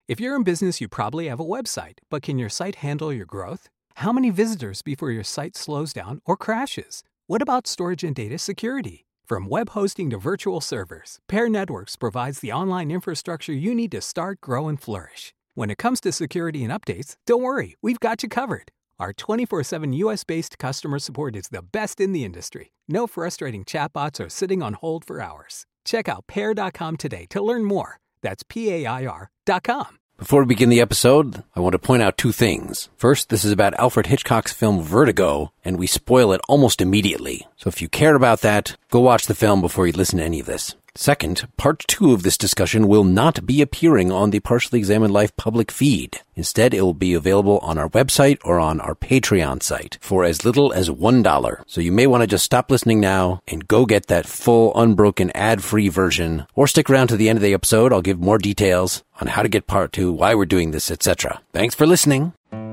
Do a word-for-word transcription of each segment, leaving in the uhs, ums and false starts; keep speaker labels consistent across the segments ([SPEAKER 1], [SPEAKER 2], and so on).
[SPEAKER 1] If you're in business, you probably have a website, but can your site handle your growth? How many visitors before your site slows down or crashes? What about storage and data security? From web hosting to virtual servers, Pair Networks provides the online infrastructure you need to start, grow, and flourish. When it comes to security and updates, don't worry, we've got you covered. Our twenty-four seven U S-based customer support is the best in the industry. No frustrating chatbots or sitting on hold for hours. Check out pair dot com today to learn more. That's P A I R dot com.
[SPEAKER 2] Before we begin the episode, I want to point out two things. First, this is about Alfred Hitchcock's film Vertigo, and we spoil it almost immediately. So if you care about that, go watch the film before you listen to any of this. Second, part two of this discussion will not be appearing on the Partially Examined Life public feed. Instead, it will be available on our website or on our Patreon site for as little as one dollar. So you may want to just stop listening now and go get that full, unbroken, ad-free version. Or stick around to the end of the episode. I'll give more details on how to get part two, why we're doing this, et cetera. Thanks for listening.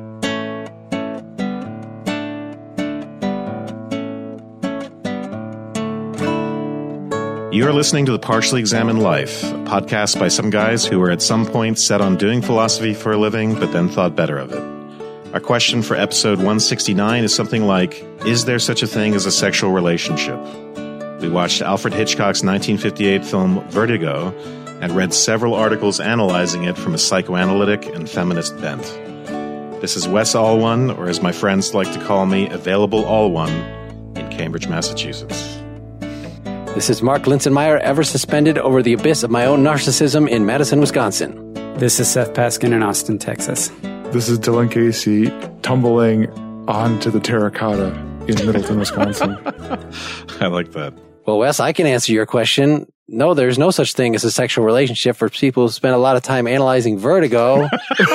[SPEAKER 3] You are listening to The Partially Examined Life, a podcast by some guys who were at some point set on doing philosophy for a living, but then thought better of it. Our question for episode one sixty-nine is something like, is there such a thing as a sexual relationship? We watched Alfred Hitchcock's nineteen fifty-eight film Vertigo and read several articles analyzing it from a psychoanalytic and feminist bent. This is Wes Alwan, or as my friends like to call me, Available Alwan, in Cambridge, Massachusetts.
[SPEAKER 2] This is Mark Linsenmeyer, ever suspended over the abyss of my own narcissism in Madison, Wisconsin.
[SPEAKER 4] This is Seth Paskin in Austin, Texas.
[SPEAKER 5] This is Dylan Casey, tumbling onto the terracotta in Middleton, Wisconsin.
[SPEAKER 3] I like that.
[SPEAKER 2] Well, Wes, I can answer your question. No, there's no such thing as a sexual relationship for people who spend a lot of time analyzing Vertigo.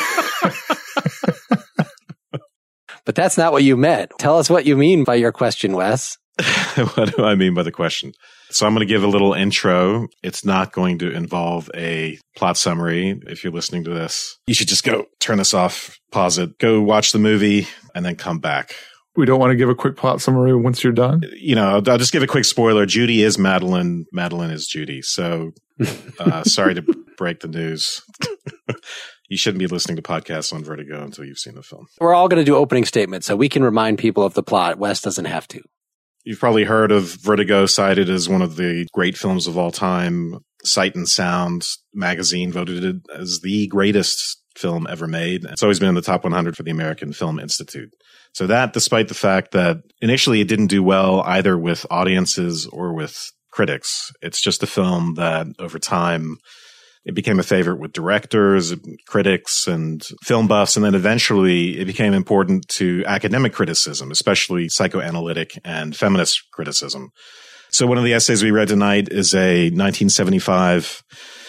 [SPEAKER 2] But that's not what you meant. Tell us what you mean by your question, Wes.
[SPEAKER 3] What do I mean by the question? So I'm going to give a little intro. It's not going to involve a plot summary. If you're listening to this, you should just go turn this off, pause it, go watch the movie, and then come back.
[SPEAKER 5] We don't want to give a quick plot summary once you're done?
[SPEAKER 3] You know, I'll, I'll just give a quick spoiler. Judy is Madeline. Madeline is Judy. So uh, sorry to break the news. You shouldn't be listening to podcasts on Vertigo until you've seen the film.
[SPEAKER 2] We're all going to do opening statements, so we can remind people of the plot. Wes doesn't have to.
[SPEAKER 3] You've probably heard of Vertigo, cited as one of the great films of all time. Sight and Sound magazine voted it as the greatest film ever made. It's always been in the top one hundred for the American Film Institute. So that, despite the fact that initially it didn't do well either with audiences or with critics, it's just a film that over time it became a favorite with directors, critics, and film buffs. And then eventually it became important to academic criticism, especially psychoanalytic and feminist criticism. So one of the essays we read tonight is a nineteen seventy-five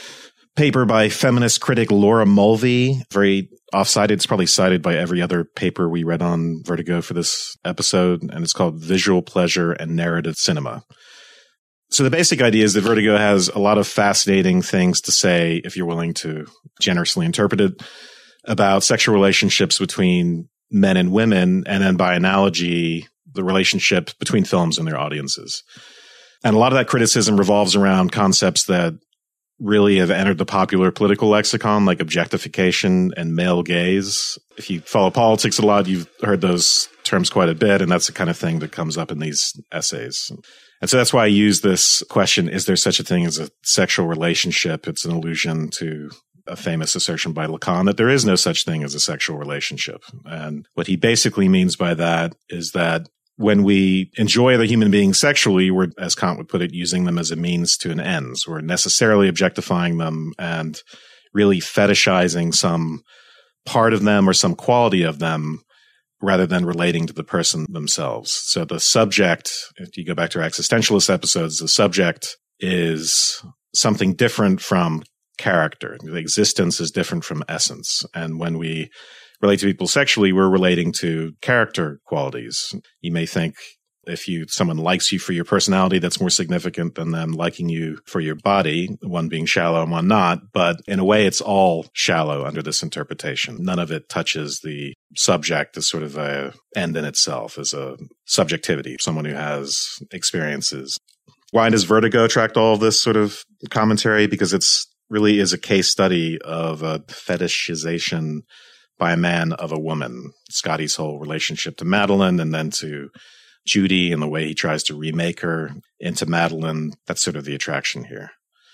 [SPEAKER 3] paper by feminist critic Laura Mulvey, very off-cited. It's probably cited by every other paper we read on Vertigo for this episode. And it's called Visual Pleasure and Narrative Cinema. So the basic idea is that Vertigo has a lot of fascinating things to say, if you're willing to generously interpret it, about sexual relationships between men and women, and then by analogy, the relationship between films and their audiences. And a lot of that criticism revolves around concepts that really have entered the popular political lexicon, like objectification and male gaze. If you follow politics a lot, you've heard those terms quite a bit, and that's the kind of thing that comes up in these essays. And so that's why I use this question, is there such a thing as a sexual relationship? It's an allusion to a famous assertion by Lacan that there is no such thing as a sexual relationship. And what he basically means by that is that when we enjoy other human beings sexually, we're, as Kant would put it, using them as a means to an ends. We're necessarily objectifying them and really fetishizing some part of them or some quality of them, rather than relating to the person themselves. So the subject, if you go back to our existentialist episodes, the subject is something different from character. The existence is different from essence. And when we relate to people sexually, we're relating to character qualities. You may think if you someone likes you for your personality, that's more significant than them liking you for your body, one being shallow and one not. But in a way, it's all shallow under this interpretation. None of it touches the subject as sort of a end in itself, as a subjectivity, someone who has experiences. Why does Vertigo attract all of this sort of commentary? Because it's really is a case study of a fetishization by a man of a woman. Scotty's whole relationship to Madeline and then to Judy and the way he tries to remake her into Madeline. That's sort of the attraction here.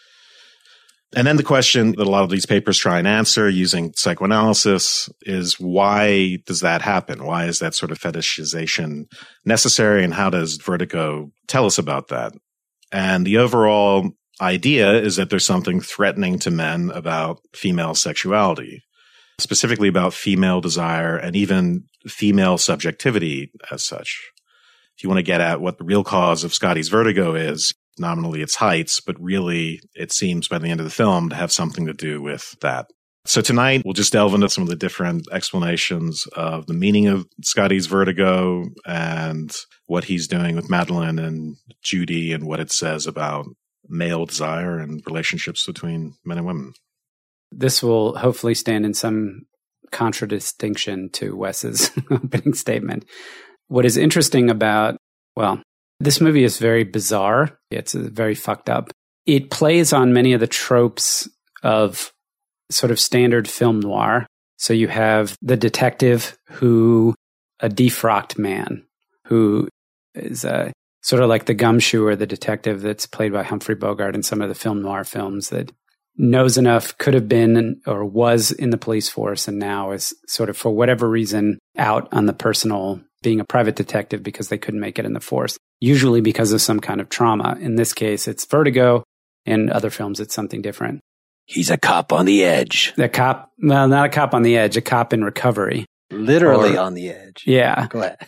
[SPEAKER 3] And then the question that a lot of these papers try and answer using psychoanalysis is, why does that happen? Why is that sort of fetishization necessary? And how does Vertigo tell us about that? And the overall idea is that there's something threatening to men about female sexuality, specifically about female desire and even female subjectivity as such. If you want to get at what the real cause of Scotty's vertigo is, nominally it's heights, but really it seems by the end of the film to have something to do with that. So tonight we'll just delve into some of the different explanations of the meaning of Scotty's vertigo and what he's doing with Madeline and Judy and what it says about male desire and relationships between men and women.
[SPEAKER 4] This will hopefully stand in some contradistinction to Wes's opening statement. What is interesting about, well, this movie is very bizarre. It's very fucked up. It plays on many of the tropes of sort of standard film noir. So you have the detective who, a defrocked man, who is uh, sort of like the gumshoe or the detective that's played by Humphrey Bogart in some of the film noir films, that knows enough, could have been or was in the police force, and now is sort of, for whatever reason, out on the personal, being a private detective because they couldn't make it in the force, usually because of some kind of trauma. In this case, it's vertigo. In other films, it's something different.
[SPEAKER 2] He's a cop on the edge.
[SPEAKER 4] A cop, well, not a cop on the edge, a cop in recovery.
[SPEAKER 2] Literally
[SPEAKER 4] or,
[SPEAKER 2] on the edge.
[SPEAKER 4] Yeah.
[SPEAKER 2] Go ahead.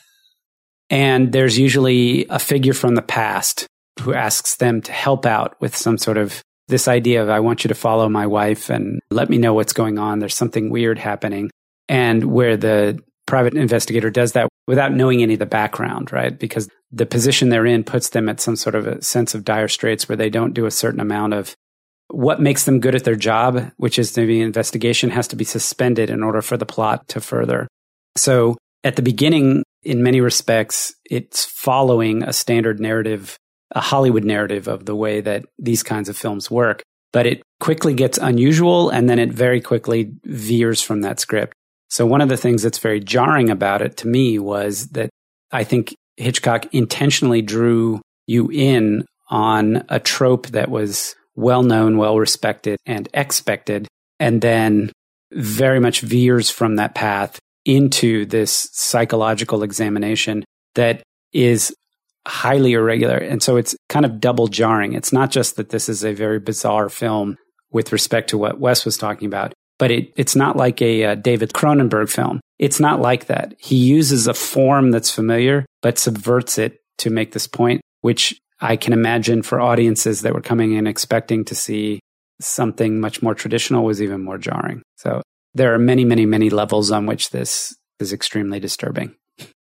[SPEAKER 4] And there's usually a figure from the past who asks them to help out with some sort of this idea of, I want you to follow my wife and let me know what's going on. There's something weird happening. And where the private investigator does that without knowing any of the background, right? Because the position they're in puts them at some sort of a sense of dire straits where they don't do a certain amount of what makes them good at their job, which is the investigation, has to be suspended in order for the plot to further. So at the beginning, in many respects, it's following a standard narrative, a Hollywood narrative of the way that these kinds of films work. But it quickly gets unusual, and then it very quickly veers from that script. So one of the things that's very jarring about it to me was that I think Hitchcock intentionally drew you in on a trope that was well-known, well-respected, and expected, and then very much veers from that path into this psychological examination that is highly irregular. And so it's kind of double jarring. It's not just that this is a very bizarre film with respect to what Wes was talking about, but it, it's not like a uh, David Cronenberg film. It's not like that. He uses a form that's familiar, but subverts it to make this point, which I can imagine for audiences that were coming in expecting to see something much more traditional was even more jarring. So there are many, many, many levels on which this is extremely disturbing.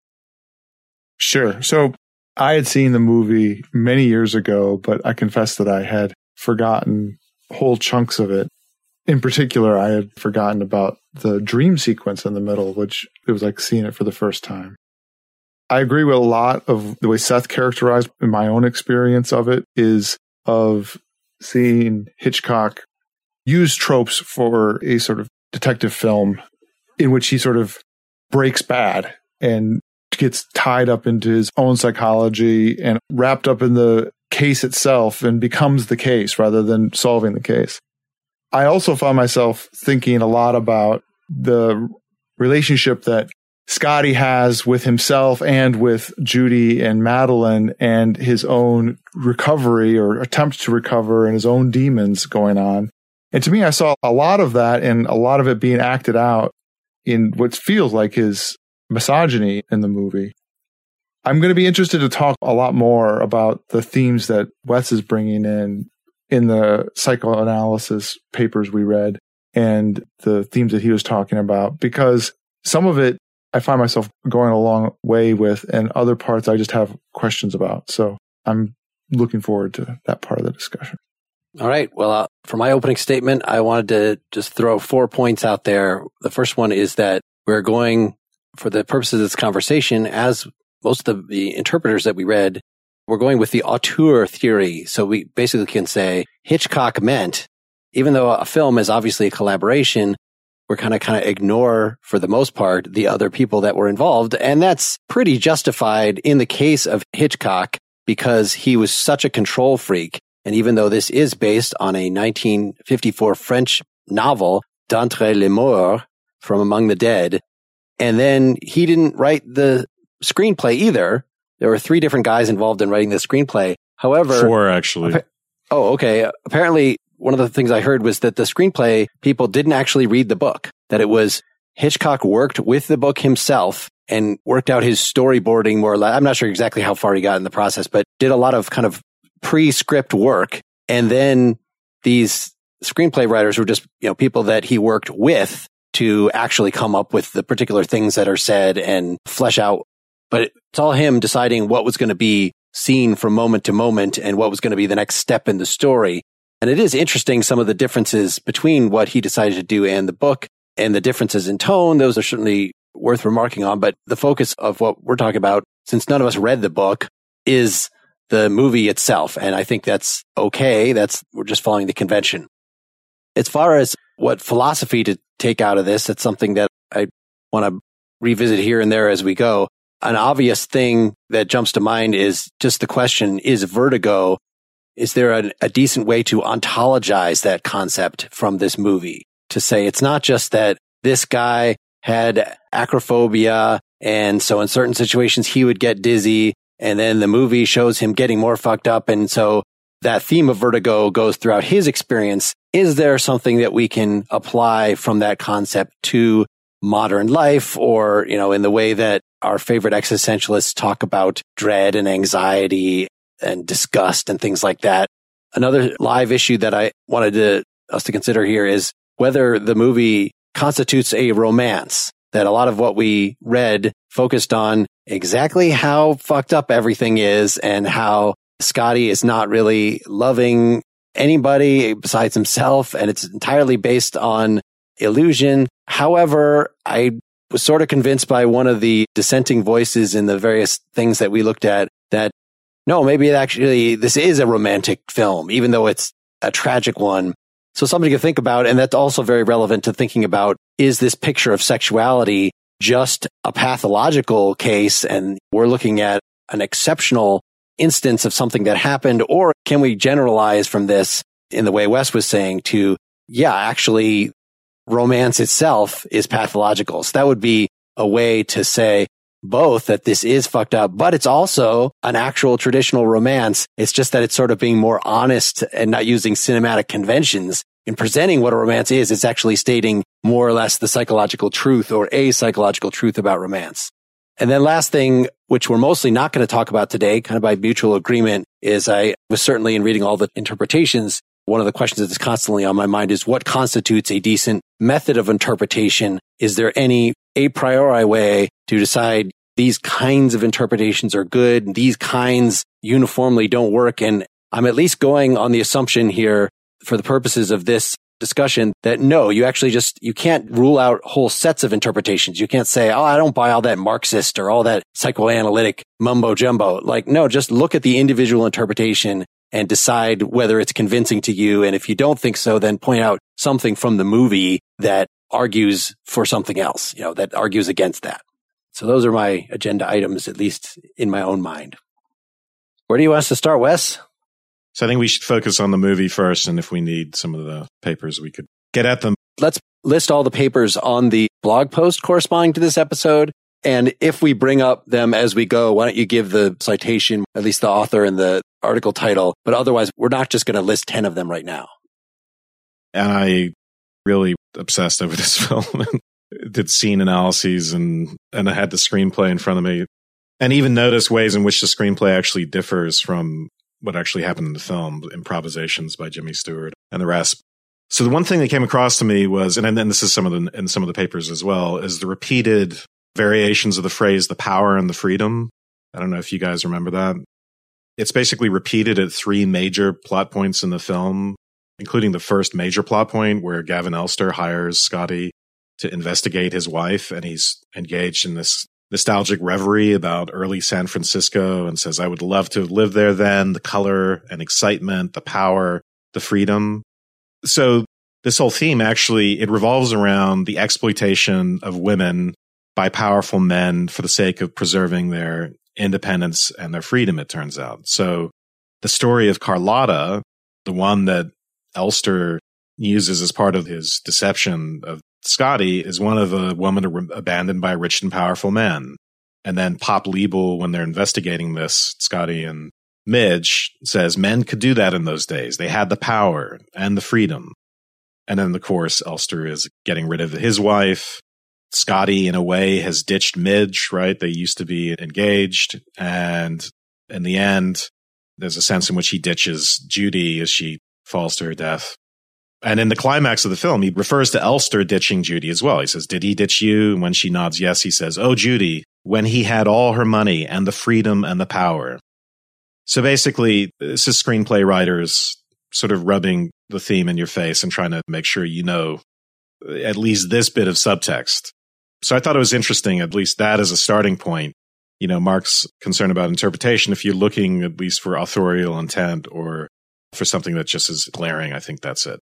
[SPEAKER 5] Sure. So I had seen the movie many years ago, but I confess that I had forgotten whole chunks of it. In particular, I had forgotten about the dream sequence in the middle, which it was like seeing it for the first time. I agree with a lot of the way Seth characterized in my own experience of it is of seeing Hitchcock use tropes for a sort of detective film in which he sort of breaks bad and gets tied up into his own psychology and wrapped up in the case itself and becomes the case rather than solving the case. I also found myself thinking a lot about the relationship that Scotty has with himself and with Judy and Madeline and his own recovery or attempt to recover and his own demons going on. And to me, I saw a lot of that and a lot of it being acted out in what feels like his misogyny in the movie. I'm going to be interested to talk a lot more about the themes that Wes is bringing in in the psychoanalysis papers we read and the themes that he was talking about, because some of it I find myself going a long way with, and other parts I just have questions about. So I'm looking forward to that part of the discussion.
[SPEAKER 2] All right. Well, uh, for my opening statement, I wanted to just throw four points out there. The first one is that we're going, for the purposes of this conversation, as most of the interpreters that we read, we're going with the auteur theory. So we basically can say Hitchcock meant even though a film is obviously a collaboration, we're kind of kind of ignore, for the most part, the other people that were involved. And that's pretty justified in the case of Hitchcock because he was such a control freak. And even though this is based on a nineteen fifty-four French novel, D'entre les morts, From Among the Dead, and then he didn't write the screenplay either. There were three different guys involved in writing the screenplay. However,
[SPEAKER 3] four actually.
[SPEAKER 2] Appa- oh, okay. Apparently, one of the things I heard was that the screenplay people didn't actually read the book, that it was Hitchcock worked with the book himself and worked out his storyboarding more or less. I'm not sure exactly how far he got in the process, but did a lot of kind of pre-script work. And then these screenplay writers were just, you know, people that he worked with to actually come up with the particular things that are said and flesh out. But it's all him deciding what was going to be seen from moment to moment and what was going to be the next step in the story. And it is interesting, some of the differences between what he decided to do and the book, and the differences in tone. Those are certainly worth remarking on. But the focus of what we're talking about, since none of us read the book, is the movie itself. And I think that's okay. That's, we're just following the convention. As far as what philosophy to take out of this, that's something that I want to revisit here and there as we go. An obvious thing that jumps to mind is just the question, is Vertigo, is there a, a decent way to ontologize that concept from this movie? To say it's not just that this guy had acrophobia, and so in certain situations he would get dizzy, and then the movie shows him getting more fucked up, and so that theme of vertigo goes throughout his experience. Is there something that we can apply from that concept to modern life, or, you know, in the way that our favorite existentialists talk about dread and anxiety and disgust and things like that? Another live issue that I wanted to, us to consider here is whether the movie constitutes a romance. That a lot of what we read focused on exactly how fucked up everything is and how Scotty is not really loving anybody besides himself, and it's entirely based on illusion. However, I was sort of convinced by one of the dissenting voices in the various things that we looked at that, no, maybe it actually, this is a romantic film, even though it's a tragic one. So something to think about, and that's also very relevant to thinking about, is this picture of sexuality just a pathological case, and we're looking at an exceptional instance of something that happened, or can we generalize from this in the way Wes was saying to, yeah, actually, romance itself is pathological. So that would be a way to say both that this is fucked up, but it's also an actual traditional romance. It's just that it's sort of being more honest and not using cinematic conventions in presenting what a romance is. It's actually stating more or less the psychological truth, or a psychological truth about romance. And then last thing, which we're mostly not going to talk about today, kind of by mutual agreement, is I was certainly in reading all the interpretations, one of the questions that is constantly on my mind is what constitutes a decent method of interpretation? Is there any a priori way to decide these kinds of interpretations are good, these kinds uniformly don't work? And I'm at least going on the assumption here, for the purposes of this discussion, that no, you actually just, you can't rule out whole sets of interpretations. You can't say, oh, I don't buy all that Marxist or all that psychoanalytic mumbo jumbo. Like, no, just look at the individual interpretation and decide whether it's convincing to you. And if you don't think so, then point out something from the movie that argues for something else, you know, that argues against that. So those are my agenda items, at least in my own mind. Where do you want us to start, Wes?
[SPEAKER 3] So I think we should focus on the movie first, and if we need some of the papers, we could get at them.
[SPEAKER 2] Let's list all the papers on the blog post corresponding to this episode. And if we bring up them as we go, why don't you give the citation, at least the author and the article title? But otherwise, we're not just going to list ten of them right now.
[SPEAKER 3] And I really obsessed over this film and did scene analyses, and, and I had the screenplay in front of me, and even noticed ways in which the screenplay actually differs from what actually happened in the film, improvisations by Jimmy Stewart and the rest. So the one thing that came across to me was, and then this is some of the, in some of the papers as well, is the repeated variations of the phrase, the power and the freedom. I don't know if you guys remember that. It's basically repeated at three major plot points in the film, including the first major plot point where Gavin Elster hires Scotty to investigate his wife, and he's engaged in this nostalgic reverie about early San Francisco and says, I would love to have lived there then, the color and excitement, the power, the freedom. So this whole theme actually, it revolves around the exploitation of women by powerful men for the sake of preserving their independence and their freedom, it turns out. So the story of Carlotta, the one that Elster uses as part of his deception of Scotty, is one of a woman abandoned by a rich and powerful man. And then Pop Liebel, when they're investigating this, Scotty and Midge, says men could do that in those days. They had the power and the freedom. And then, of course, Elster is getting rid of his wife. Scotty, in a way, has ditched Midge, right? They used to be engaged. And in the end, there's a sense in which he ditches Judy as she falls to her death. And in the climax of the film, he refers to Elster ditching Judy as well. He says, "Did he ditch you?" And when she nods yes, he says, "Oh, Judy, when he had all her money and the freedom and the power." So basically, this is screenplay writers sort of rubbing the theme in your face and trying to make sure you know at least this bit of subtext. So I thought it was interesting, at least that as a starting point. You know, Mark's concern about interpretation, if you're looking at least for authorial intent or for something that just is glaring, I think that's it.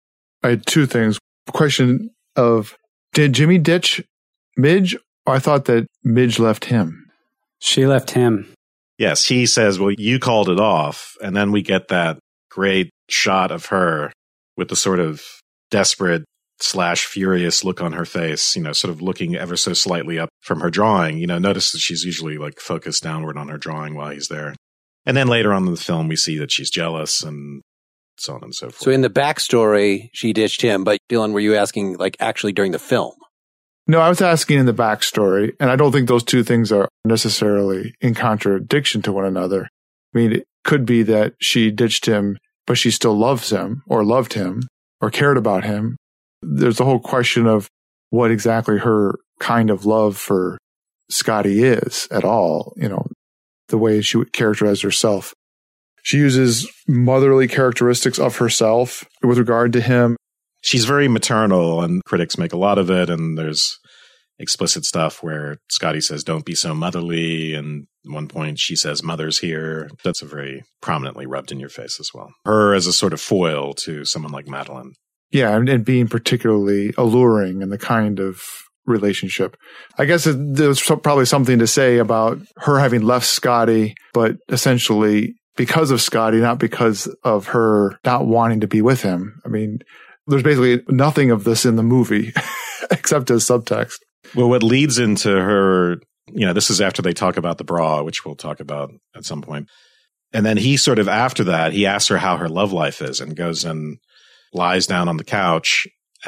[SPEAKER 5] I had two things. Question of, did Jimmy ditch Midge? Or I thought that Midge left him.
[SPEAKER 4] She left him.
[SPEAKER 3] Yes, he says, well, you called it off. And then we get that great shot of her with the sort of desperate slash furious look on her face, you know, sort of looking ever so slightly up from her drawing. You know, notice that she's usually like focused downward on her drawing while he's there. And then later on in the film, we see that she's jealous and so on and so forth.
[SPEAKER 2] So in the backstory, she ditched him. But Dylan, were you asking like actually during the film?
[SPEAKER 5] No, I was asking in the backstory, and I don't think those two things are necessarily in contradiction to one another. I mean, it could be that she ditched him, but she still loves him or loved him or cared about him. There's the whole question of what exactly her kind of love for Scotty is at all, you know, the way she would characterize herself. She uses motherly characteristics of herself with regard to him.
[SPEAKER 3] She's very maternal, and critics make a lot of it, and there's explicit stuff where Scotty says, "Don't be so motherly," and at one point she says, "Mother's here." That's a very prominently rubbed in your face as well. Her as a sort of foil to someone like Madeline.
[SPEAKER 5] Yeah, and, and being particularly alluring in the kind of relationship. I guess it, there's probably something to say about her having left Scotty, but essentially because of Scotty, not because of her not wanting to be with him. I mean, there's basically nothing of this in the movie except as subtext.
[SPEAKER 3] Well, what leads into her, you know, this is after they talk about the bra, which we'll talk about at some point. And then he sort of, after that, he asks her how her love life is and goes and lies down on the couch.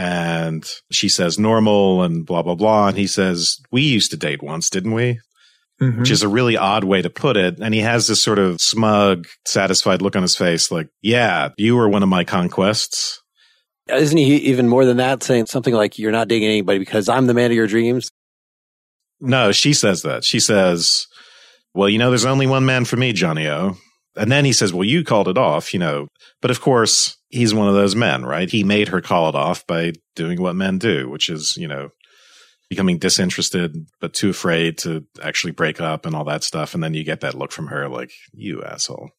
[SPEAKER 3] And she says normal and blah, blah, blah. And he says, "We used to date once, didn't we?" Mm-hmm. Which is a really odd way to put it. And he has this sort of smug, satisfied look on his face like, "Yeah, you were one of my conquests."
[SPEAKER 2] Isn't he even more than that, saying something like, "You're not dating anybody because I'm the man of your dreams"?
[SPEAKER 3] No, she says that. She says, "Well, you know, there's only one man for me, Johnny-O." And then he says, "Well, you called it off, you know." But of course, he's one of those men, right? He made her call it off by doing what men do, which is, you know, becoming disinterested, but too afraid to actually break up and all that stuff. And then you get that look from her like, "You asshole."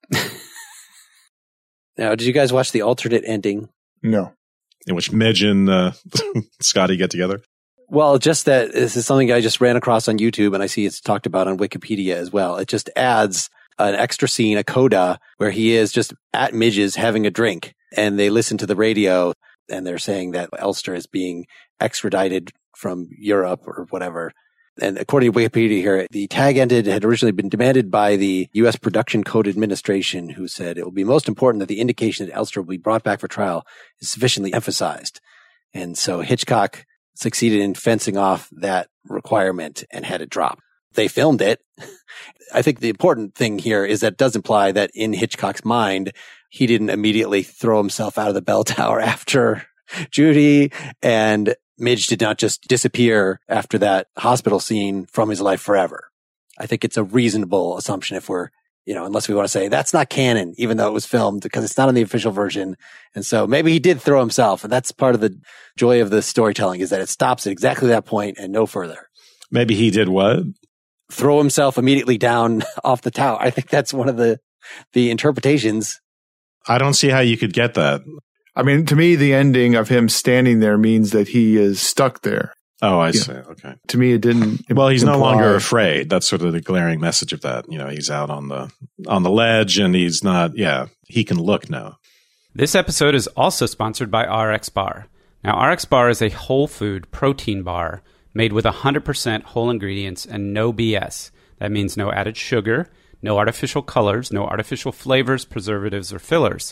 [SPEAKER 2] Now, did you guys watch the alternate ending?
[SPEAKER 5] No.
[SPEAKER 3] In which Midge and uh, Scotty get together?
[SPEAKER 2] Well, just that this is something I just ran across on YouTube, and I see it's talked about on Wikipedia as well. It just adds an extra scene, a coda, where he is just at Midge's having a drink, and they listen to the radio, and they're saying that Elster is being extradited from Europe or whatever. And according to Wikipedia here, the tag ended had originally been demanded by the U S Production Code Administration, who said it will be most important that the indication that Elster will be brought back for trial is sufficiently emphasized. And so Hitchcock succeeded in fencing off that requirement and had it drop. They filmed it. I think the important thing here is that it does imply that in Hitchcock's mind, he didn't immediately throw himself out of the bell tower after Judy, and Midge did not just disappear after that hospital scene from his life forever. I think it's a reasonable assumption if we're, you know, unless we want to say that's not canon, even though it was filmed, because it's not on the official version. And so maybe he did throw himself. And that's part of the joy of the storytelling, is that it stops at exactly that point and no further.
[SPEAKER 3] Maybe he did what?
[SPEAKER 2] Throw himself immediately down off the tower. I think that's one of the, the interpretations.
[SPEAKER 3] I don't see how you could get that.
[SPEAKER 5] I mean, to me, the ending of him standing there means that he is stuck there.
[SPEAKER 3] Oh, I
[SPEAKER 5] Yeah.
[SPEAKER 3] see. Okay.
[SPEAKER 5] To me, it didn't.
[SPEAKER 3] Well, he's no
[SPEAKER 5] imply-
[SPEAKER 3] longer afraid. That's sort of the glaring message of that. You know, he's out on the on the ledge, and he's not. Yeah, he can look now.
[SPEAKER 4] This episode is also sponsored by R X Bar. Now, R X Bar is a whole food protein bar made with one hundred percent whole ingredients and no B S. That means no added sugar, no artificial colors, no artificial flavors, preservatives, or fillers.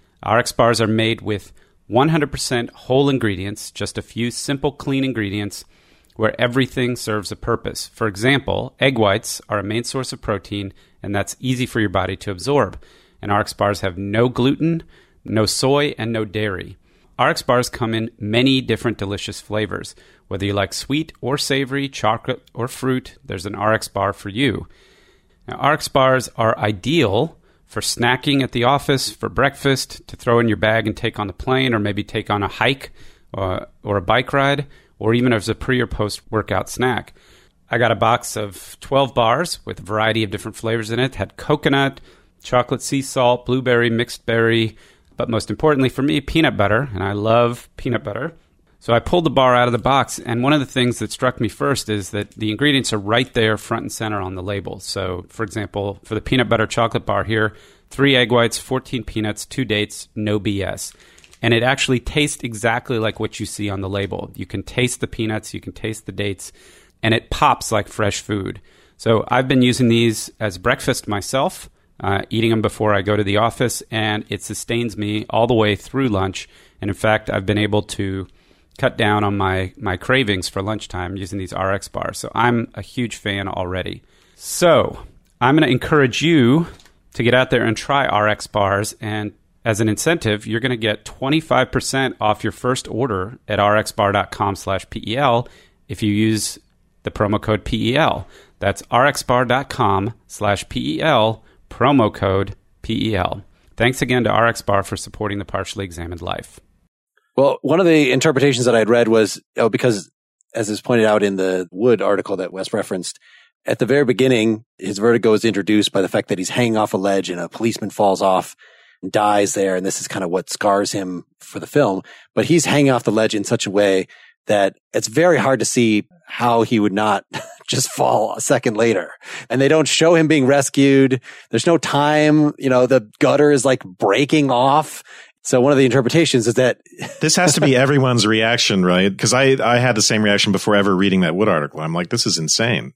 [SPEAKER 4] R X Bars are made with one hundred percent whole ingredients, just a few simple, clean ingredients where everything serves a purpose. For example, egg whites are a main source of protein, and that's easy for your body to absorb. And R X Bars have no gluten, no soy, and no dairy. R X Bars come in many different delicious flavors. Whether you like sweet or savory, chocolate or fruit, there's an R X Bar for you. Now, R X Bars are ideal for snacking at the office, for breakfast, to throw in your bag and take on the plane, or maybe take on a hike or, or a bike ride, or even as a pre or post-workout snack. I got a box of twelve bars with a variety of different flavors in it. It had coconut, chocolate sea salt, blueberry, mixed berry, but most importantly for me, peanut butter, and I love peanut butter. So I pulled the bar out of the box, and one of the things that struck me first is that the ingredients are right there front and center on the label. So, for example, for the peanut butter chocolate bar here, three egg whites, fourteen peanuts, two dates, no B S. And it actually tastes exactly like what you see on the label. You can taste the peanuts, you can taste the dates, and it pops like fresh food. So I've been using these as breakfast myself, uh, eating them before I go to the office, and it sustains me all the way through lunch. And in fact, I've been able to cut down on my, my cravings for lunchtime using these R X bars. So I'm a huge fan already. So I'm going to encourage you to get out there and try R X bars. And as an incentive, you're going to get twenty-five percent off your first order at rxbar.com slash PEL if you use the promo code P E L. That's rxbar.com slash PEL, promo code P E L. Thanks again to R X Bar for supporting the Partially Examined Life.
[SPEAKER 2] Well, one of the interpretations that I'd read was, oh, because as is pointed out in the Wood article that Wes referenced, at the very beginning, his vertigo is introduced by the fact that he's hanging off a ledge and a policeman falls off and dies there. And this is kind of what scars him for the film. But he's hanging off the ledge in such a way that it's very hard to see how he would not just fall a second later. And they don't show him being rescued. There's no time. You know, the gutter is like breaking off. So one of the interpretations is that
[SPEAKER 3] this has to be everyone's reaction, right? Because I, I had the same reaction before ever reading that Wood article. I'm like, this is insane.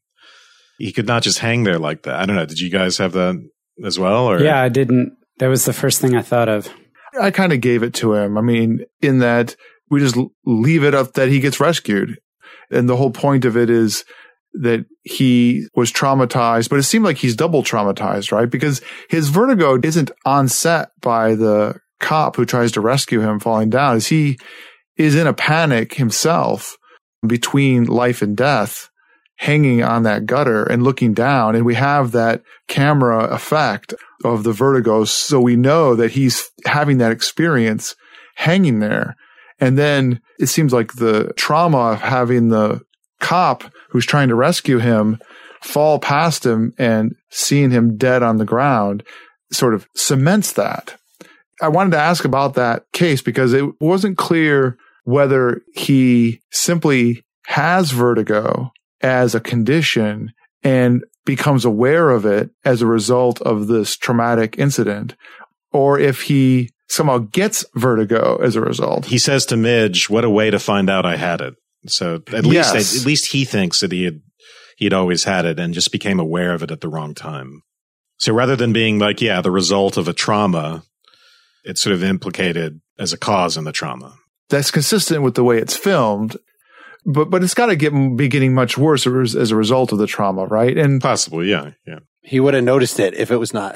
[SPEAKER 3] He could not just hang there like that. I don't know. Did you guys have that as well? Or?
[SPEAKER 4] Yeah, I didn't. That was the first thing I thought of.
[SPEAKER 5] I kind of gave it to him. I mean, in that we just leave it up that he gets rescued. And the whole point of it is that he was traumatized, but it seemed like he's double traumatized, right? Because his vertigo isn't onset by the cop who tries to rescue him falling down, as he is in a panic himself between life and death, hanging on that gutter and looking down. And we have that camera effect of the vertigo. So we know that he's having that experience hanging there. And then it seems like the trauma of having the cop who's trying to rescue him fall past him and seeing him dead on the ground sort of cements that. I wanted to ask about that case because it wasn't clear whether he simply has vertigo as a condition and becomes aware of it as a result of this traumatic incident, or if he somehow gets vertigo as a result.
[SPEAKER 3] He says to Midge, "What a way to find out I had it." So at least
[SPEAKER 5] Yes.
[SPEAKER 3] at least he thinks that he had he'd always had it and just became aware of it at the wrong time. So rather than being like, yeah, the result of a trauma, it's sort of implicated as a cause in the trauma.
[SPEAKER 5] That's consistent with the way it's filmed, but but it's got to get be getting much worse as, as a result of the trauma, right? And
[SPEAKER 3] Possibly, yeah, yeah.
[SPEAKER 2] he would have noticed it if it was not.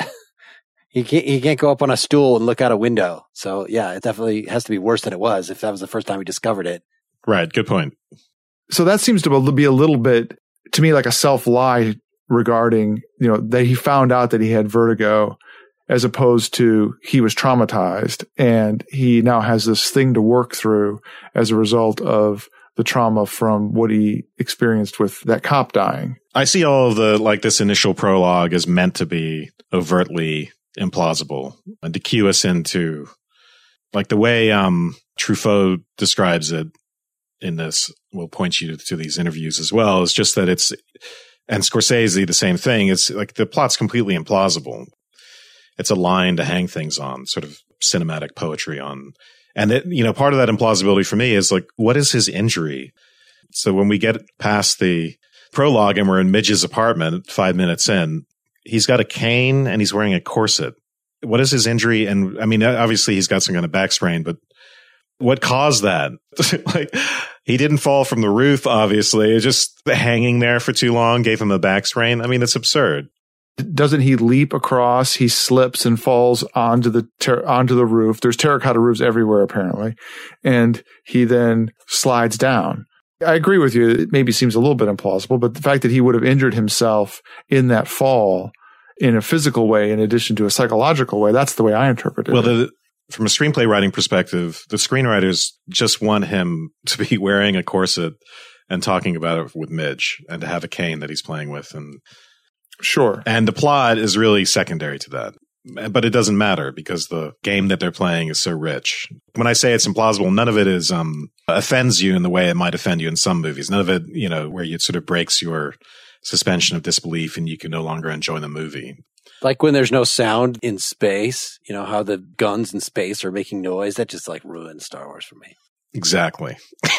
[SPEAKER 2] He can't, he can't go up on a stool and look out a window. So yeah, it definitely has to be worse than it was if that was the first time he discovered it.
[SPEAKER 3] Right, good point.
[SPEAKER 5] so that seems to be a little bit to me like a self lie regarding, you know, that he found out that he had vertigo, as opposed to he was traumatized and he now has this thing to work through as a result of the trauma from what he experienced with that cop dying.
[SPEAKER 3] I see all of the, like, this initial prologue is meant to be overtly implausible and to cue us into Like the way um, Truffaut describes it in this, we'll point you to, to these interviews as well, is just that it's, and Scorsese, the same thing. It's like the plot's completely implausible. It's a line to hang things on, sort of cinematic poetry on. And it, you know, part of that implausibility for me is like, what is his injury? So when we get past the prologue and we're in Midge's apartment five minutes in, he's got a cane and he's wearing a corset. What is his injury? And I mean, obviously he's got some kind of back sprain, but what caused that? Like, he didn't fall from the roof, obviously. It's just hanging there for too long gave him a back sprain. I mean, it's absurd.
[SPEAKER 5] Doesn't he leap across? He slips and falls onto the ter- onto the roof. There's terracotta roofs everywhere, apparently. And he then slides down. I agree with you. It maybe seems a little bit implausible, but the fact that he would have injured himself in that fall in a physical way, in addition to a psychological way, that's the way I interpret it.
[SPEAKER 3] Well, the, from a screenplay writing perspective, the screenwriters just want him to be wearing a corset and talking about it with Midge and to have a cane that he's playing with. And
[SPEAKER 5] sure.
[SPEAKER 3] And the plot is really secondary to that. But it doesn't matter because the game that they're playing is so rich. When I say it's implausible, none of it is um offends you in the way it might offend you in some movies. None of it, you know, where it sort of breaks your suspension of disbelief and you can no longer enjoy the movie.
[SPEAKER 2] Like when there's no sound in space, you know, how the guns in space are making noise. That just like ruins Star Wars for me.
[SPEAKER 3] Exactly.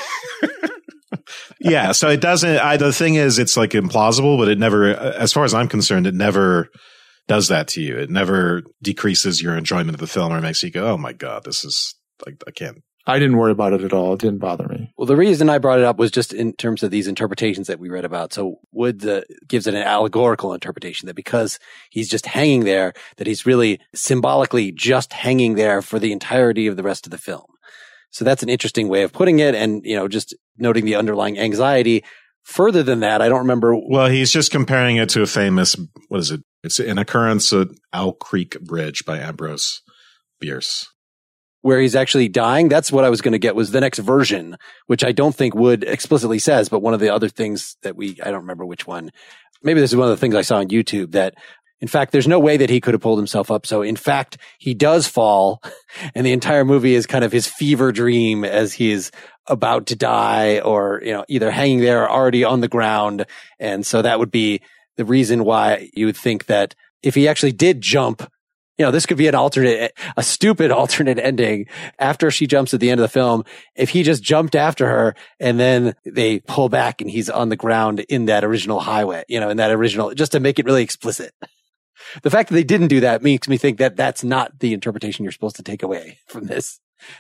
[SPEAKER 3] Yeah. So it doesn't, I, the thing is, it's like implausible, but it never, as far as I'm concerned, it never does that to you. It never decreases your enjoyment of the film or makes you go, oh my God, this is like, I can't.
[SPEAKER 5] I didn't worry about it at all. It didn't bother me.
[SPEAKER 2] Well, the reason I brought it up was just in terms of these interpretations that we read about. So Wood uh, gives it an allegorical interpretation that because he's just hanging there, that he's really symbolically just hanging there for the entirety of the rest of the film. So that's an interesting way of putting it. And, you know, just noting the underlying anxiety. Further than that, I don't remember.
[SPEAKER 3] Well, he's just comparing it to a famous, what is it? It's an occurrence at Owl Creek Bridge by Ambrose Bierce.
[SPEAKER 2] Where he's actually dying. That's what I was going to get was the next version, which I don't think Wood explicitly says, but one of the other things that we, I don't remember which one. Maybe this is one of the things I saw on YouTube that, in fact, there's no way that he could have pulled himself up. So in fact, he does fall and the entire movie is kind of his fever dream as he's about to die or, you know, either hanging there or already on the ground. And so that would be the reason why you would think that if he actually did jump, you know, this could be an alternate, a stupid alternate ending after she jumps at the end of the film. If he just jumped after her and then they pull back and he's on the ground in that original highway, you know, in that original, just to make it really explicit. The fact that they didn't do that makes me think that that's not the interpretation you're supposed to take away from this.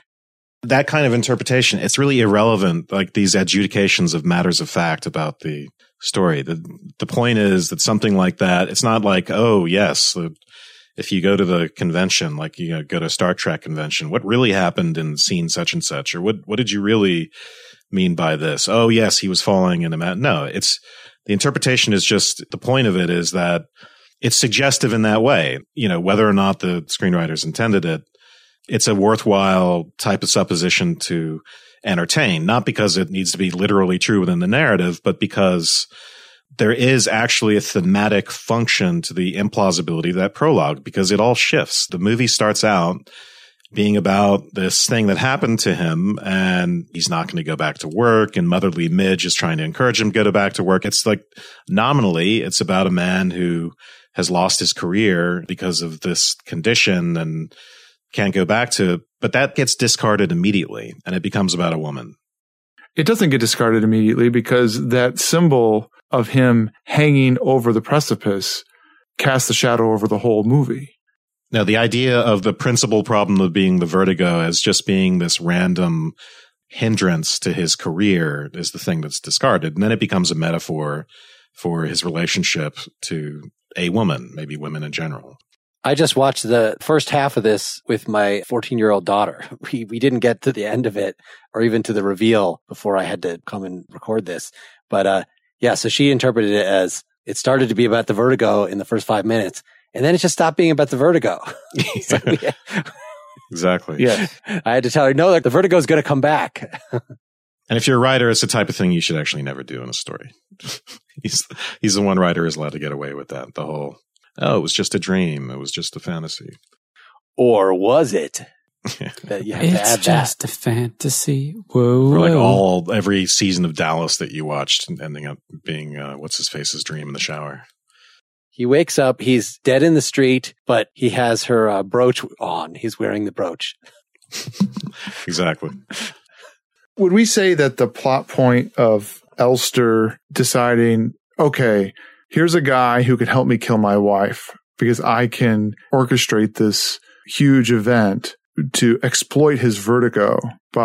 [SPEAKER 3] That kind of interpretation, it's really irrelevant, like these adjudications of matters of fact about the story. The, the point is that something like that, it's not like, oh, yes, the, if you go to the convention, like you know, go to a Star Trek convention, what really happened in scene such and such, or what what did you really mean by this? Oh, yes, he was falling in a mat. No, it's the interpretation is just the point of it is that it's suggestive in that way. You know, whether or not the screenwriters intended it, it's a worthwhile type of supposition to entertain, not because it needs to be literally true within the narrative, but because there is actually a thematic function to the implausibility of that prologue because it all shifts. The movie starts out being about this thing that happened to him and he's not going to go back to work and motherly Midge is trying to encourage him to go back to work. It's like nominally it's about a man who has lost his career because of this condition and can't go back to, but that gets discarded immediately and it becomes about a woman.
[SPEAKER 5] It doesn't get discarded immediately because that symbol of him hanging over the precipice casts a shadow over the whole movie.
[SPEAKER 3] Now, the idea of the principal problem of being the vertigo as just being this random hindrance to his career is the thing that's discarded. And then it becomes a metaphor for his relationship to a woman, maybe women in general.
[SPEAKER 2] I just watched the first half of this with my fourteen-year-old daughter. We we didn't get to the end of it or even to the reveal before I had to come and record this. But uh yeah, so she interpreted it as it started to be about the vertigo in the first five minutes, and then it just stopped being about the vertigo. So, yeah.
[SPEAKER 3] Exactly.
[SPEAKER 2] Yeah. I had to tell her, no, the vertigo is going to come back.
[SPEAKER 3] And if you're a writer, it's the type of thing you should actually never do in a story. he's he's the one writer who's allowed to get away with that. The whole, oh, it was just a dream. It was just a fantasy.
[SPEAKER 2] Or was it? that you have to add
[SPEAKER 4] It's just
[SPEAKER 2] that.
[SPEAKER 4] a fantasy. Whoa.
[SPEAKER 3] Or like
[SPEAKER 4] whoa.
[SPEAKER 3] all every season of Dallas that you watched, ending up being uh, what's his face's dream in the shower.
[SPEAKER 2] He wakes up, he's dead in the street, but he has her uh, brooch on. He's wearing the brooch.
[SPEAKER 3] Exactly.
[SPEAKER 5] Would we say that the plot point of Elster deciding, okay, here's a guy who can help me kill my wife because I can orchestrate this huge event to exploit his vertigo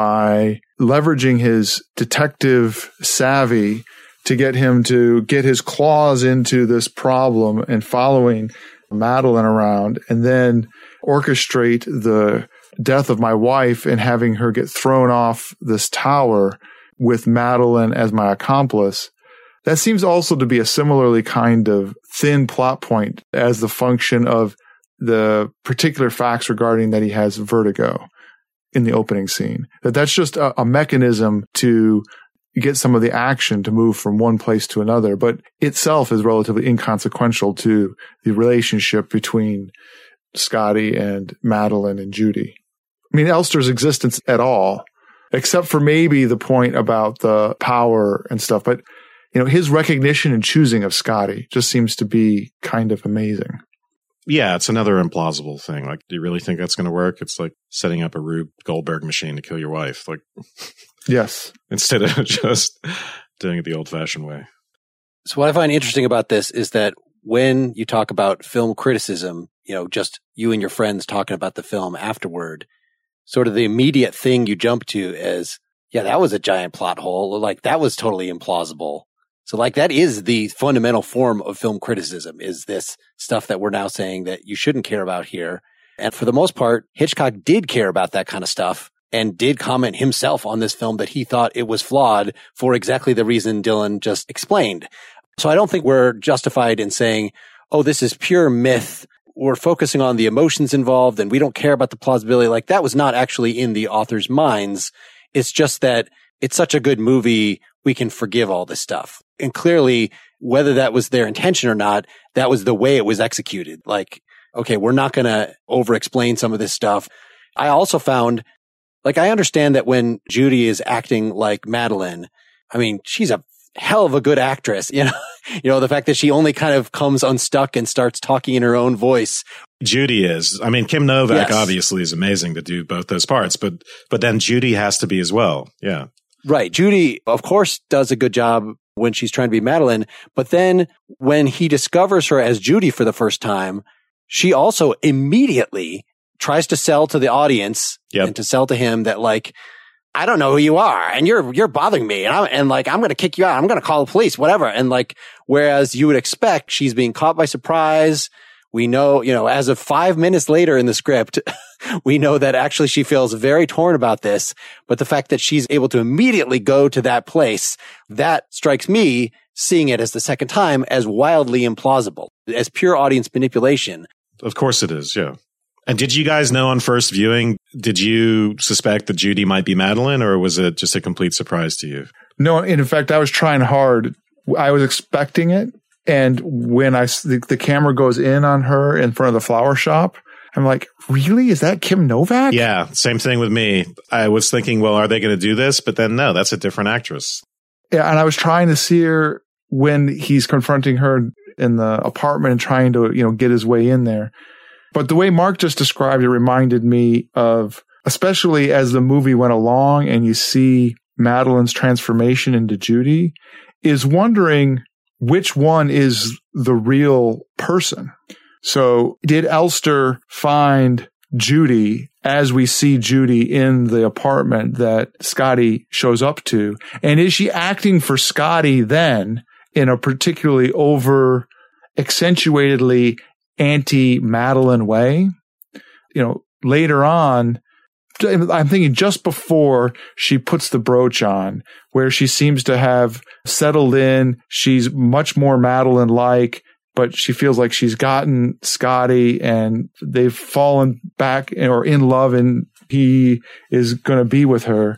[SPEAKER 5] by leveraging his detective savvy to get him to get his claws into this problem and following Madeline around, and then orchestrate the death of my wife and having her get thrown off this tower with Madeline as my accomplice. That seems also to be a similarly kind of thin plot point as the function of the particular facts regarding that he has vertigo in the opening scene. That that's just a, a mechanism to get some of the action to move from one place to another, but itself is relatively inconsequential to the relationship between Scotty and Madeline and Judy. I mean, Elster's existence at all, except for maybe the point about the power and stuff, but you know, his recognition and choosing of Scotty just seems to be kind of amazing.
[SPEAKER 3] Yeah, it's another implausible thing. Like, do you really think that's going to work? It's like setting up a Rube Goldberg machine to kill your wife. Like,
[SPEAKER 5] yes,
[SPEAKER 3] instead of just doing it the old-fashioned way.
[SPEAKER 2] So what I find interesting about this is that when you talk about film criticism, you know, just you and your friends talking about the film afterward, sort of the immediate thing you jump to is, yeah, that was a giant plot hole. Like, that was totally implausible. So like that is the fundamental form of film criticism, is this stuff that we're now saying that you shouldn't care about here. And for the most part, Hitchcock did care about that kind of stuff and did comment himself on this film that he thought it was flawed for exactly the reason Dylan just explained. So I don't think we're justified in saying, oh, this is pure myth. We're focusing on the emotions involved and we don't care about the plausibility. Like, that was not actually in the author's minds. It's just that it's such a good movie, we can forgive all this stuff. And clearly, whether that was their intention or not, that was the way it was executed. Like, okay, we're not going to over-explain some of this stuff. I also found, like, I understand that when Judy is acting like Madeline, I mean, she's a hell of a good actress, you know, you know, the fact that she only kind of comes unstuck and starts talking in her own voice.
[SPEAKER 3] Judy is. I mean, Kim Novak
[SPEAKER 2] Yes.
[SPEAKER 3] obviously is amazing to do both those parts, but but then Judy has to be as well. Yeah.
[SPEAKER 2] Right. Judy, of course, does a good job when she's trying to be Madeline. But then when he discovers her as Judy for the first time, she also immediately tries to sell to the audience
[SPEAKER 3] Yep.
[SPEAKER 2] and to sell to him that, like, I don't know who you are and you're, you're bothering me. And I'm, and like, I'm going to kick you out. I'm going to call the police, whatever. And like, whereas you would expect she's being caught by surprise. We know, you know, as of five minutes later in the script, we know that actually she feels very torn about this. But the fact that she's able to immediately go to that place, that strikes me, seeing it as the second time, as wildly implausible, as pure audience manipulation.
[SPEAKER 3] Of course it is. Yeah. And did you guys know on first viewing, did you suspect that Judy might be Madeline, or was it just a complete surprise to you?
[SPEAKER 5] No, and in fact, I was trying hard. I was expecting it. And when I, the, the camera goes in on her in front of the flower shop, I'm like, really? Is that Kim Novak?
[SPEAKER 3] Yeah. Same thing with me. I was thinking, well, are they going to do this? But then no, that's a different actress.
[SPEAKER 5] Yeah. And I was trying to see her when he's confronting her in the apartment and trying to, you know, get his way in there. But the way Mark just described it reminded me of, especially as the movie went along and you see Madeline's transformation into Judy, is wondering which one is the real person. So did Elster find Judy as we see Judy in the apartment that Scotty shows up to? And is she acting for Scotty then in a particularly over accentuatedly anti-Madeline way? You know, later on, I'm thinking just before she puts the brooch on, where she seems to have settled in, she's much more Madeline-like, but she feels like she's gotten Scotty and they've fallen back or in love and he is going to be with her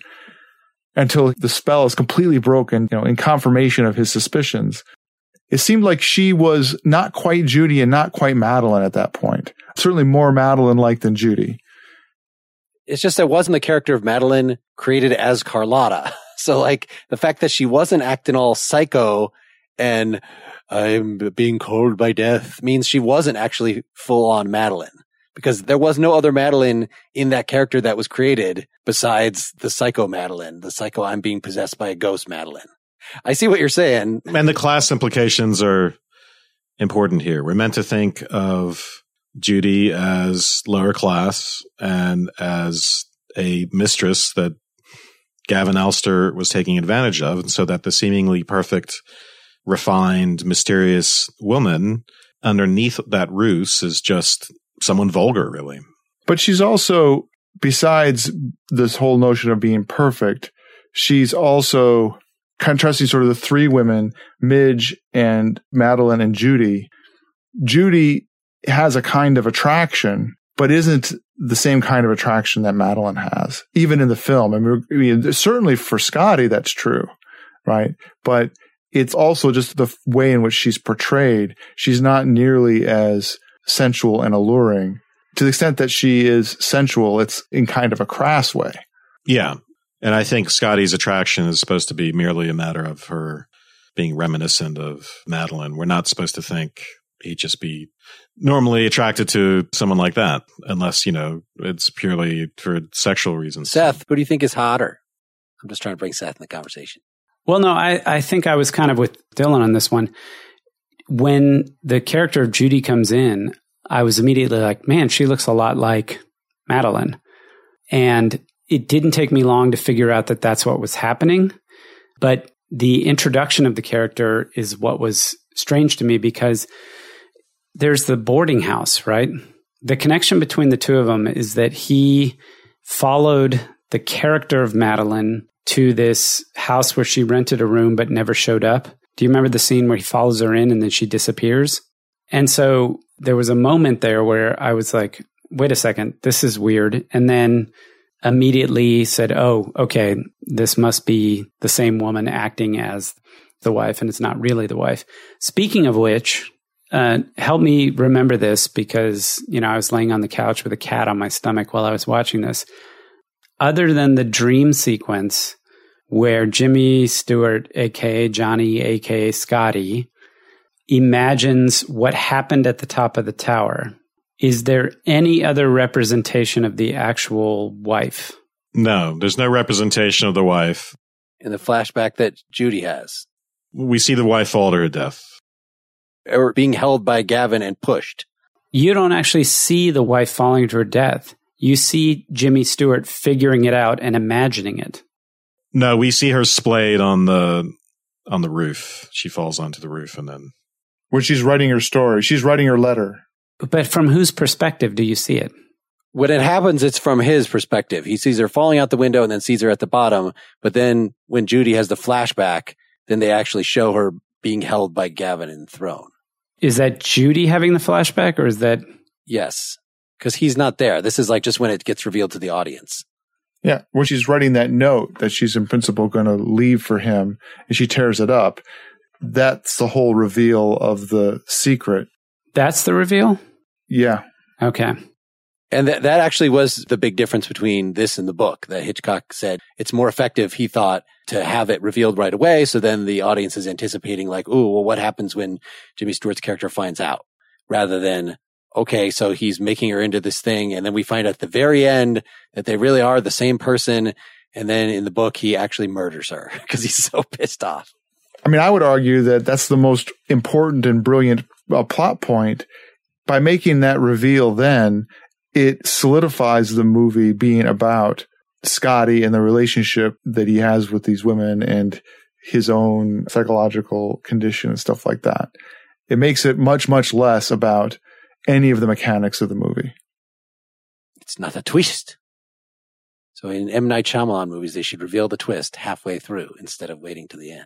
[SPEAKER 5] until the spell is completely broken, you know, in confirmation of his suspicions. It seemed like she was not quite Judy and not quite Madeline at that point. Certainly more Madeline-like than Judy.
[SPEAKER 2] It's just that wasn't the character of Madeline created as Carlotta. So like the fact that she wasn't acting all psycho and I'm being called by death means she wasn't actually full on Madeline, because there was no other Madeline in that character that was created besides the psycho Madeline, the psycho I'm being possessed by a ghost Madeline. I see what you're saying.
[SPEAKER 3] And the class implications are important here. We're meant to think of Judy as lower class and as a mistress that Gavin Elster was taking advantage of, and so that the seemingly perfect, refined, mysterious woman underneath that ruse is just someone vulgar, really.
[SPEAKER 5] But she's also, besides this whole notion of being perfect, she's also contrasting sort of the three women, Midge and Madeline and Judy. Judy has a kind of attraction, but isn't the same kind of attraction that Madeline has, even in the film. I mean, I mean, certainly for Scotty, that's true, right? But it's also just the way in which she's portrayed. She's not nearly as sensual and alluring. To the extent that she is sensual, it's in kind of a crass way.
[SPEAKER 3] Yeah. And I think Scotty's attraction is supposed to be merely a matter of her being reminiscent of Madeline. We're not supposed to think he'd just be normally attracted to someone like that, unless, you know, it's purely for sexual reasons.
[SPEAKER 2] Seth, who do you think is hotter? I'm just trying to bring Seth in the conversation.
[SPEAKER 4] Well, no, I, I think I was kind of with Dylan on this one. When the character of Judy comes in, I was immediately like, man, she looks a lot like Madeline. And it didn't take me long to figure out that that's what was happening. But the introduction of the character is what was strange to me, because there's the boarding house, right? The connection between the two of them is that he followed the character of Madeline to this house where she rented a room but never showed up. Do you remember the scene where he follows her in and then she disappears? And so there was a moment there where I was like, wait a second, this is weird. And then immediately said, oh, okay, this must be the same woman acting as the wife, and it's not really the wife. Speaking of which, uh, help me remember this, because, you know, I was laying on the couch with a cat on my stomach while I was watching this. Other than the dream sequence where Jimmy Stewart, a k a. Johnny, a k a. Scotty, imagines what happened at the top of the tower, is there any other representation of the actual wife?
[SPEAKER 3] No, there's no representation of the wife.
[SPEAKER 2] In the flashback that Judy has.
[SPEAKER 3] We see the wife fall to her death.
[SPEAKER 2] Or being held by Gavin and pushed.
[SPEAKER 4] You don't actually see the wife falling to her death. You see Jimmy Stewart figuring it out and imagining it.
[SPEAKER 3] No, we see her splayed on the on the roof. She falls onto the roof and then...
[SPEAKER 5] When she's writing her story. She's writing her letter.
[SPEAKER 4] But from whose perspective do you see it?
[SPEAKER 2] When it happens, it's from his perspective. He sees her falling out the window and then sees her at the bottom. But then when Judy has the flashback, then they actually show her being held by Gavin and thrown.
[SPEAKER 4] Is that Judy having the flashback, or is that...
[SPEAKER 2] Yes, because he's not there. This is like just when it gets revealed to the audience.
[SPEAKER 5] Yeah, when she's writing that note that she's in principle going to leave for him, and she tears it up. That's the whole reveal of the secret.
[SPEAKER 4] That's the reveal?
[SPEAKER 5] Yeah.
[SPEAKER 4] Okay.
[SPEAKER 2] And that that actually was the big difference between this and the book, that Hitchcock said it's more effective, he thought, to have it revealed right away. So then the audience is anticipating like, ooh, well, what happens when Jimmy Stewart's character finds out? Rather than, okay, so he's making her into this thing. And then we find at the very end that they really are the same person. And then in the book, he actually murders her because he's so pissed off.
[SPEAKER 5] I mean, I would argue that that's the most important and brilliant uh, plot point. By making that reveal, then it solidifies the movie being about Scotty and the relationship that he has with these women and his own psychological condition and stuff like that. It makes it much, much less about any of the mechanics of the movie.
[SPEAKER 2] It's not a twist. So in M. Night Shyamalan movies, they should reveal the twist halfway through instead of waiting to the end.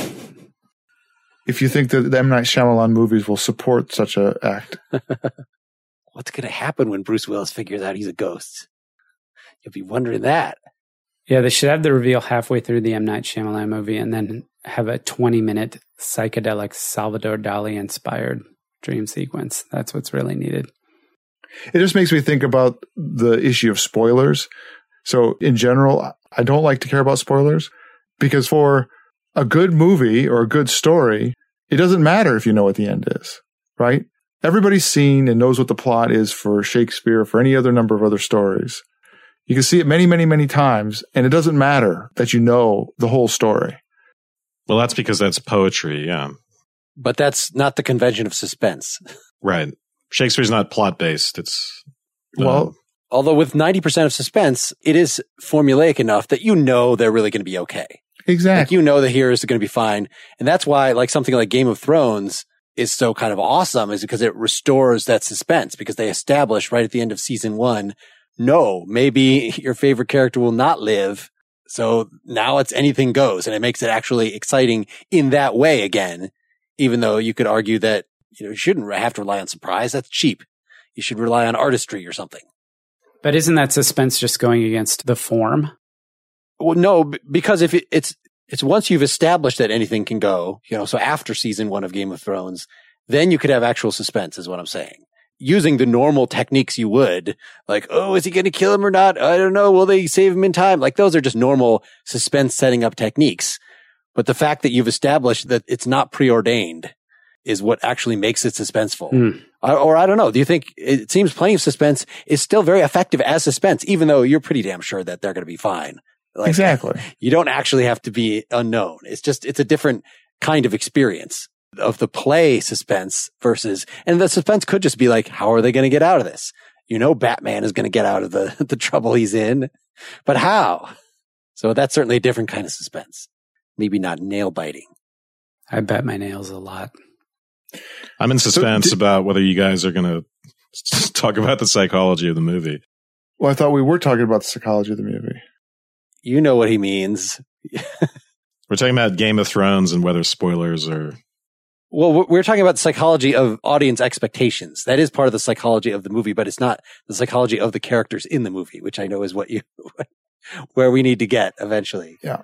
[SPEAKER 5] If you think that the M. Night Shyamalan movies will support such an act.
[SPEAKER 2] What's going to happen when Bruce Willis figures out he's a ghost? You'll be wondering that.
[SPEAKER 4] Yeah, they should have the reveal halfway through the M. Night Shyamalan movie and then have a twenty-minute psychedelic Salvador Dali-inspired dream sequence. That's what's really needed.
[SPEAKER 5] It just makes me think about the issue of spoilers. So in general, I don't like to care about spoilers because for a good movie or a good story, it doesn't matter if you know what the end is, right? Everybody's seen and knows what the plot is for Shakespeare, for any other number of other stories. You can see it many, many, many times, and it doesn't matter that you know the whole story.
[SPEAKER 3] Well, that's because that's poetry, yeah.
[SPEAKER 2] But that's not the convention of suspense.
[SPEAKER 3] Right. Shakespeare's not plot-based. It's... Uh,
[SPEAKER 5] Well,
[SPEAKER 2] Although with ninety percent of suspense, it is formulaic enough that you know they're really going to be okay.
[SPEAKER 5] exactly.
[SPEAKER 2] Like you know the heroes are going to be fine. And that's why like something like Game of Thrones is so kind of awesome is because it restores that suspense because they establish right at the end of season one, no, maybe your favorite character will not live. So now it's anything goes and it makes it actually exciting in that way again, even though you could argue that, you know, you shouldn't have to rely on surprise. That's cheap. You should rely on artistry or something.
[SPEAKER 4] But isn't that suspense just going against the form?
[SPEAKER 2] Well, no, b- because if it, it's, it's once you've established that anything can go, you know, so after season one of Game of Thrones, then you could have actual suspense is what I'm saying. Using the normal techniques you would, like, oh, is he going to kill him or not? I don't know. Will they save him in time? Like those are just normal suspense setting up techniques. But the fact that you've established that it's not preordained is what actually makes it suspenseful.
[SPEAKER 4] Mm.
[SPEAKER 2] Or, or I don't know. Do you think it seems playing suspense is still very effective as suspense, even though you're pretty damn sure that they're going to be fine? Like,
[SPEAKER 5] exactly.
[SPEAKER 2] You don't actually have to be unknown. It's just, it's a different kind of experience of the play suspense versus, and the suspense could just be like, how are they going to get out of this? You know, Batman is going to get out of the, the trouble he's in, but how? So that's certainly a different kind of suspense. Maybe not nail biting.
[SPEAKER 4] I bet my nails a lot.
[SPEAKER 3] I'm in suspense
[SPEAKER 5] So, did,
[SPEAKER 3] about whether you guys are going to talk about the psychology of the movie.
[SPEAKER 5] Well, I thought we were talking about the psychology of the movie.
[SPEAKER 2] You know what he means.
[SPEAKER 3] We're talking about Game of Thrones and whether spoilers are...
[SPEAKER 2] Well, we're talking about the psychology of audience expectations. That is part of the psychology of the movie, but it's not the psychology of the characters in the movie, which I know is what you, where we need to get eventually.
[SPEAKER 5] Yeah.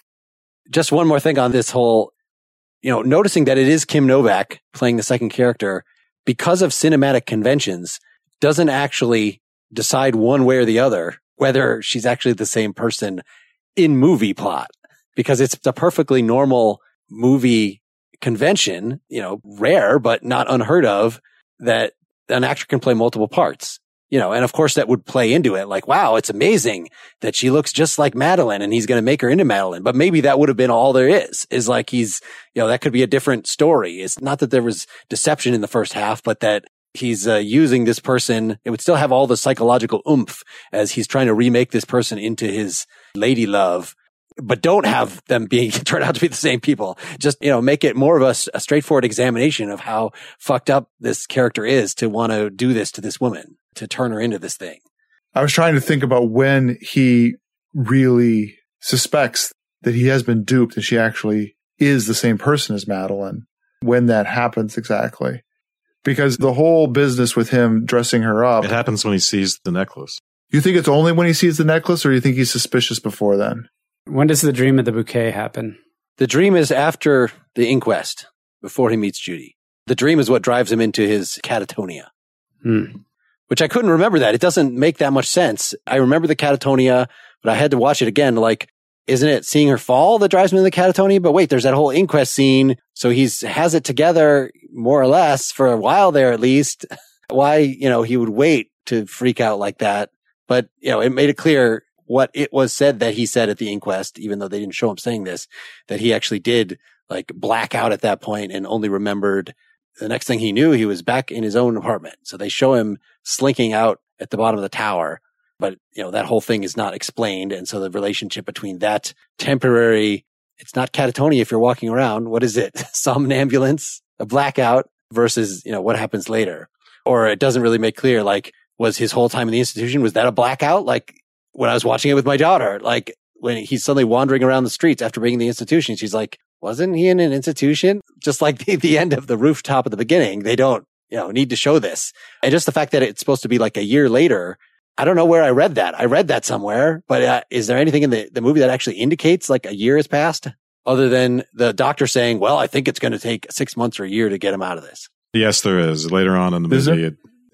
[SPEAKER 2] Just one more thing on this whole, you know, noticing that it is Kim Novak playing the second character because of cinematic conventions doesn't actually decide one way or the other whether she's actually the same person in movie plot, because it's a perfectly normal movie convention, you know, rare, but not unheard of, that an actor can play multiple parts, you know, and of course that would play into it. Like, wow, it's amazing that she looks just like Madeline and he's going to make her into Madeline. But maybe that would have been all there is, is like he's, you know, that could be a different story. It's not that there was deception in the first half, but that he's uh, using this person. It would still have all the psychological oomph as he's trying to remake this person into his lady love, but don't have them being turn out to be the same people. Just, you know, make it more of a, a straightforward examination of how fucked up this character is to want to do this to this woman, to turn her into this thing.
[SPEAKER 5] I was trying to think about when he really suspects that he has been duped and she actually is the same person as Madeline, when that happens exactly. Because the whole business with him dressing her up.
[SPEAKER 3] It happens when he sees the necklace.
[SPEAKER 5] You think it's only when he sees the necklace, or you think he's suspicious before then?
[SPEAKER 4] When does the dream of the bouquet happen?
[SPEAKER 2] The dream is after the inquest, before he meets Judy. The dream is what drives him into his catatonia.
[SPEAKER 4] Hmm.
[SPEAKER 2] Which I couldn't remember that. It doesn't make that much sense. I remember the catatonia, but I had to watch it again. Like, isn't it seeing her fall that drives me to the catatonia? But wait, there's that whole inquest scene. So he's has it together more or less for a while there, at least. Why, you know, he would wait to freak out like that. But, you know, it made it clear what it was said that he said at the inquest, even though they didn't show him saying this, that he actually did like black out at that point and only remembered the next thing he knew, he was back in his own apartment. So they show him slinking out at the bottom of the tower. But, you know, that whole thing is not explained. And so the relationship between that temporary, it's not catatonia if you're walking around. What is it? Somnambulance, a blackout versus, you know, what happens later. Or it doesn't really make clear, like, was his whole time in the institution, was that a blackout? Like when I was watching it with my daughter, like when he's suddenly wandering around the streets after being in the institution, she's like, wasn't he in an institution? Just like the, the end of the rooftop at the beginning. They don't, you know, need to show this. And just the fact that it's supposed to be like a year later, I don't know where I read that. I read that somewhere, but uh, is there anything in the, the movie that actually indicates like a year has passed other than the doctor saying, well, I think it's going to take six months or a year to get him out of this?
[SPEAKER 3] Yes, there is. Later on in the
[SPEAKER 5] Is
[SPEAKER 3] movie, it,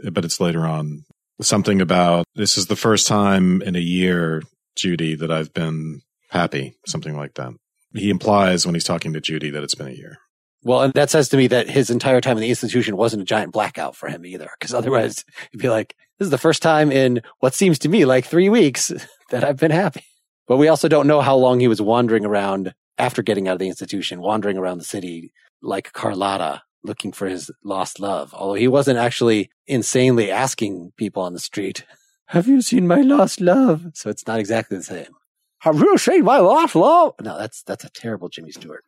[SPEAKER 3] but it's later on. Something about, this is the first time in a year, Judy, that I've been happy, something like that. He implies when he's talking to Judy that it's been a year.
[SPEAKER 2] Well, and that says to me that his entire time in the institution wasn't a giant blackout for him either, because otherwise he'd be like, this is the first time in what seems to me like three weeks that I've been happy. But we also don't know how long he was wandering around after getting out of the institution, wandering around the city like Carlotta, looking for his lost love. Although he wasn't actually insanely asking people on the street, have you seen my lost love? So it's not exactly the same. Have you seen my lost love? No, that's that's a terrible Jimmy Stewart.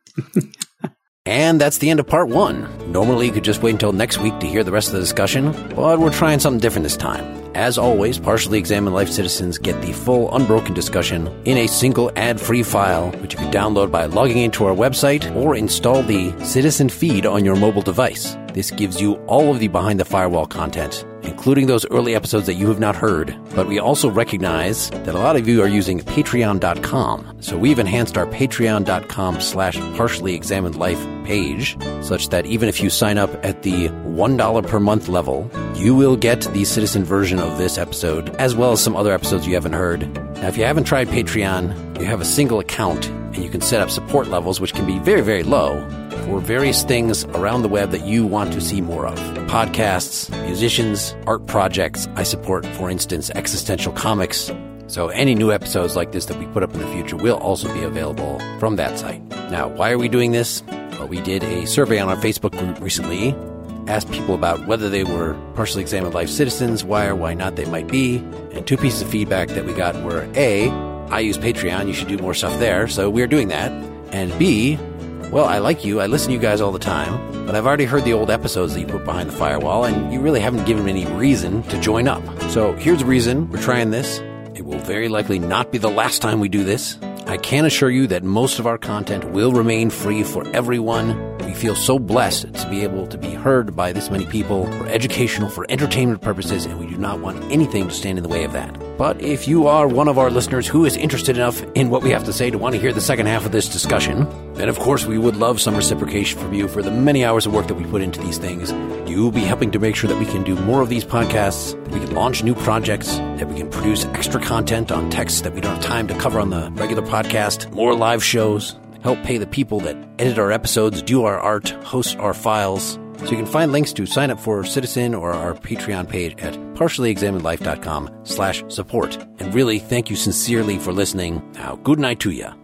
[SPEAKER 2] And that's the end of part one. Normally, you could just wait until next week to hear the rest of the discussion, but we're trying something different this time. As always, Partially Examined Life citizens get the full unbroken discussion in a single ad-free file, which you can download by logging into our website or install the Citizen feed on your mobile device. This gives you all of the Behind the Firewall content, including those early episodes that you have not heard. But we also recognize that a lot of you are using patreon dot com. So we've enhanced our patreon dot com slash partially examined life page, such that even if you sign up at the one dollar per month level, you will get the Citizen version of this episode, as well as some other episodes you haven't heard. Now, if you haven't tried Patreon, you have a single account, and you can set up support levels, which can be very, very low, for various things around the web that you want to see more of. Podcasts, musicians, art projects. I support, for instance, Existential Comics. So any new episodes like this that we put up in the future will also be available from that site. Now, why are we doing this? Well, we did a survey on our Facebook group recently, asked people about whether they were Partially Examined Life citizens, why or why not they might be, and two pieces of feedback that we got were A, I use Patreon, you should do more stuff there, so we're doing that, and B, well, I like you, I listen to you guys all the time, but I've already heard the old episodes that you put behind the firewall, and you really haven't given me any reason to join up. So here's the reason we're trying this. It will very likely not be the last time we do this. I can assure you that most of our content will remain free for everyone. We feel so blessed to be able to be heard by this many people for educational, for entertainment purposes, and we do not want anything to stand in the way of that. But if you are one of our listeners who is interested enough in what we have to say to want to hear the second half of this discussion, then of course we would love some reciprocation from you for the many hours of work that we put into these things. You will be helping to make sure that we can do more of these podcasts, that we can launch new projects, that we can produce extra content on texts that we don't have time to cover on the regular podcast, more live shows, help pay the people that edit our episodes, do our art, host our files. So you can find links to sign up for Citizen or our Patreon page at partially examined life dot com slash support. And really, thank you sincerely for listening. Now, good night to ya.